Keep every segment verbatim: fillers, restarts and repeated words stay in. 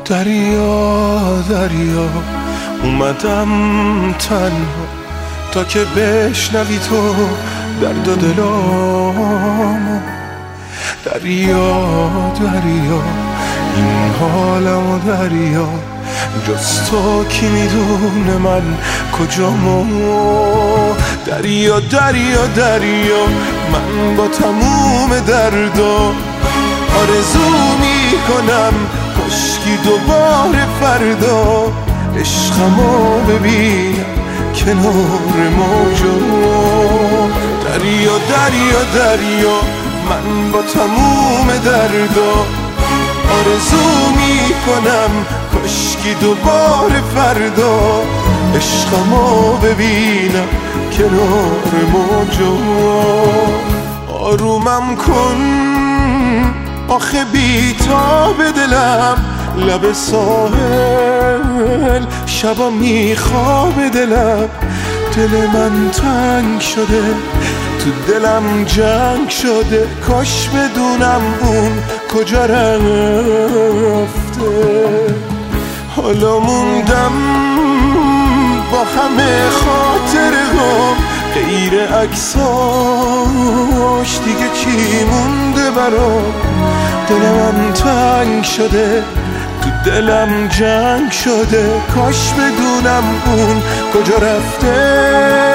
دریا دریا اومدم تنها تا که بشنوی تو درد و دلامو. دریا دریا این حالمو دریا، جز تو کی میدونه من کجامو. دریا دریا دریا من با تموم دردا آرزو میکنم کاشکی دوباره فردا عشقمو ببینم کنار موجا. دریا دریا دریا من با تموم دردا آرزو میکنم کاشکی دوباره فردا عشقمو ببینم کنار موجا. آرومم کن آخه بی‌تاب دلم، لب ساحل شبا میخواب دلم. دل من تنگ شده تو دلم جنگ شده، کاش بدونم اون کجا رفته. حالا موندم با همه خاطرهام، غیر عکساش دیگه چی مونده برام. دلم تنگ شده تو دلم جنگ شده، کاش بدونم اون کجا رفته.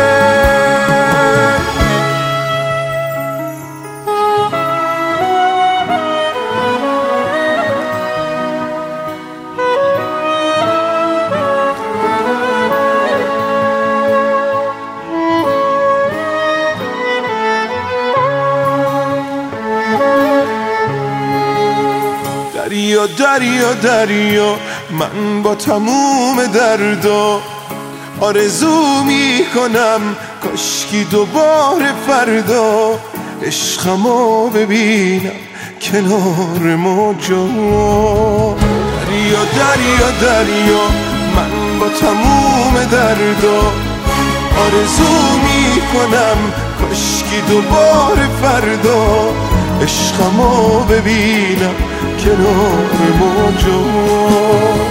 دریا دریا دریا من با تموم دردا آرزو میکنم کاشکی دوباره فردا عشقمو ببینم کنار موجا. دریا دریا دریا من با تموم دردا آرزو میکنم کاشکی دوباره فردا عشقمو ببینم کنار موجا.